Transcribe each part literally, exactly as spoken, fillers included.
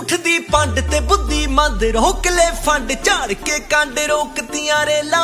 ਉੱਠਦੀ ਪੰਡ ਤੇ ਬੁੱਧੀ ਮੰਦ ਰੋਕ ਲੈ ਫੰਡ ਝਾੜ ਕੇ ਕੰਡ ਰੋਕਤੀਆਂ ਰੇਲਾਂ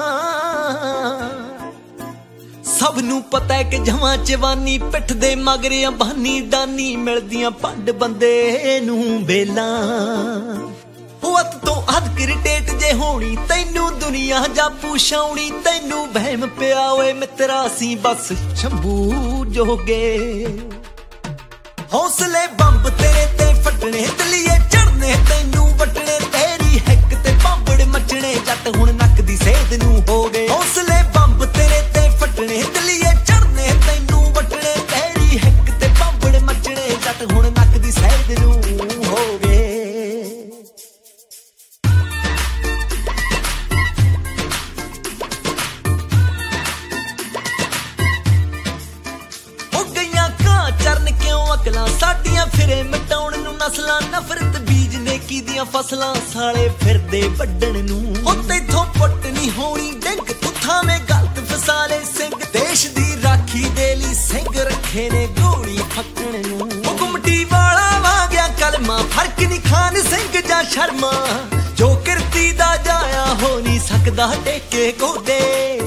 ਸਭ ਨੂੰ ਪਤਾ ਹੈ ਕਿ ਜਵਾਂ ਜਵਾਨੀ ਪਿੱਠ ਦੇ ਮਗਰ ਅੰਬਾਨੀ ਦਾਨੀ ਮਿਲਦੀਆਂ ਪੰਡ ਬੰਦੇ ਨੂੰ ਬੇਲਾਂ ਹੁੱਤ ਤੋਂ ਅੱਧ ਕ੍ਰਿਟੇਟ ਜੇ ਹੋਣੀ ਤੈਨੂੰ ਦੁਨੀਆ ਜਾਂ ਪੁਛਾਉਣੀ ਤੈਨੂੰ ਵਹਿਮ ਪਿਆ ਓਏ ਮਿੱਤਰਾ ਸੀ ਬਸ ਸ਼ੰਭੂ ਜੋਗੇ ਹੌਸਲੇ ਬੰਬ ਤੇਰੇ ਤੇ ਫਟਣੇ ਦਲੀਏ ਚੜਨੇ ਤੈਨੂੰ ਵਟਣੇ ਤੇਰੀ ਹਿੱਕ ਤੇ ਬੰਬੜ ਮਚਣੇ ਜੱਟ ਹੁਣ ਨੱਕ ਦੀ ਸੇਧ ਨੂੰ ਹੋ ਗਏ ਹੌਸਲੇ ਬੰਬ ਤੇਰੇ ਤੇ ਫਟਣੇ ਦਲੀਏ ਚੜਨੇ ਤੈਨੂੰ ਵਟਣੇ ਤੇਰੀ ਹਿੱਕ ਤੇ ਬੰਬੜ ਮਚਣੇ ਜੱਟ ਹੁਣ ਨੱਕ ਦੀ ਸੇਧ ਨੂੰ ਹੋ ਗਏ ਚਰਨ ਕਿਉਂ ਅਕਲਾਂ ਸਾਡੀਆਂ ਫਿਰੇ ਮਿਟਾਉਣ ਨੂੰ ਨਸਲਾਂ ਨਫ਼ਰਤ ਬੀਜ ਨੇਕੀ ਦੀਆਂ ਫਸਲਾਂ ਸਾਲੇ ਫਿਰਦੇ ਵੱਢਣ ਨੂੰ ਉਹ ਤੇਥੋਂ ਪੁੱਟ ਨਹੀਂ ਹੋਣੀ ਡਿੰਗ ਤੂੰ ਥਾਵੇਂ ਗਲਤ ਫਸਾਲੇ ਸਿੰਘ ਦੇਸ਼ ਦੀ ਰਾਖੀ ਦੇ ਲਈ ਸਿੰਘ ਰੱਖੇ ਨੇ ਗੋਲੀ ਫੱਕਣ ਨੂੰ ਉਹ ਗੁੰਮਟੀ ਵਾਲਾ ਵਾਗਿਆ ਕਲਮਾ ਫਰਕ ਨਹੀਂ ਖਾਨ ਸਿੰਘ ਜਾਂ ਸ਼ਰਮਾ ਜੋ ਕਿਰਤੀ ਦਾ ਜਾਇਆ ਹੋ ਨਹੀਂ ਸਕਦਾ ਟੇਕੇ ਗੋਡੇ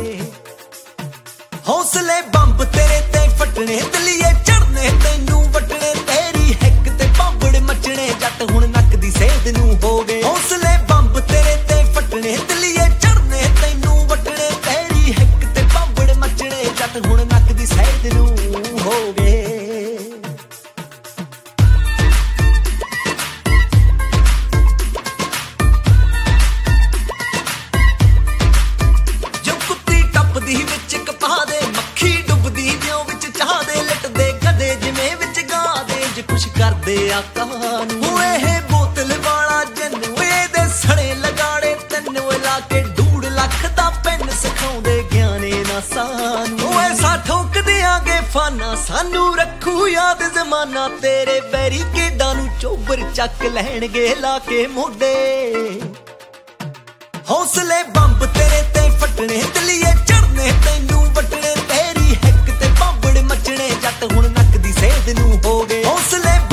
ਹੌਸਲੇ ਬੰਬ ਤੇਰੇ ਤੇ ਫਟਣੇ ਦਲੀਏ ਚੜਨੇ ਤੈਨੂੰ ਵਟਣੇ ਤੇਰੀ ਹਿੱਕ ਤੇ ਬੰਬੜ ਮਚਣੇ ਜੱਟ ਹੁਣ ਨੱਕ ਦੀ ਸੇਧ ਨੂੰ ਹੋ ਗਏ ਹੌਸਲੇ ਬੰਬ ਤੇਰੇ ਤੇ ਫਟਣੇ ਦਲੀਏ ਚੜਨੇ ਤੈਨੂੰ ਵਟਣੇ ਤੇਰੀ ਹਿੱਕ ਤੇ ਬੰਬੜ ਮਚਣੇ ਜੱਟ ਹੁਣ ਨੱਕ ਦੀ ਸੇਧ ਨੂੰ ਹੋ ਗਏ ਜੋ ਕੁੱਤੀ ਟੱਪਦੀ ਵਿੱਚ ਕਪਾ ਦੇ ਮੱਖੀ ਡੁੱਬਦੀ ਜਿਉਂ ਵਿੱਚ ਚਾਹ ਦੇ ਲਟਦੇ ਗਧੇ ਜਿਵੇਂ ਵਿੱਚ ਗਾਂ ਦੇ ਜੇ ਕੁਛ ਕਰਦੇ ਆਕਾ ਨੂੰ ਇਹ ਬੋਤਲ ਵਾਲਾ ਜੰਨੂ ਇਹਦੇ ਸੜੇ ਲਗਾੜੇ ਤੈਨੂੰ ਲਾ ਕੇ ਡੂੜ ਲੱਖ ਦਾ ਪੈਨ ਸਿਖਾਉਂਦੇ ਗਿਆਨੇ ਨਾ ਸਾਨੂੰ ਐਸਾ ਠੋਕ ਦਿਆਂਗੇ ਫਾਨਾ ਸਾਨੂੰ ਰੱਖੂ ਯਾਦ ਜ਼ਮਾਨਾ ਤੇਰੇ ਬੈਰੀਕੇਡਾਂ ਨੂੰ ਚੋਬਰ ਚੱਕ ਲੈਣਗੇ ਲਾ ਕੇ ਮੋਢੇ ਹੌਸਲੇ ਬੰਬ ਤੇਰੇ ਤੇ ਫਟਣੇ ਦਲੀਏ ਚੜਨੇ ਤੈਨੂੰ ਵਟਣੇ ਤੇਰੀ ਹਿੱਕ ਤੇ ਬੰਬੜ ਮਚਣੇ ਜੱਟ ਹੁਣ ਨੱਕ ਦੀ ਸੇਧ ਨੂੰ ਹੋ ਗਏ ਹੌਸਲੇ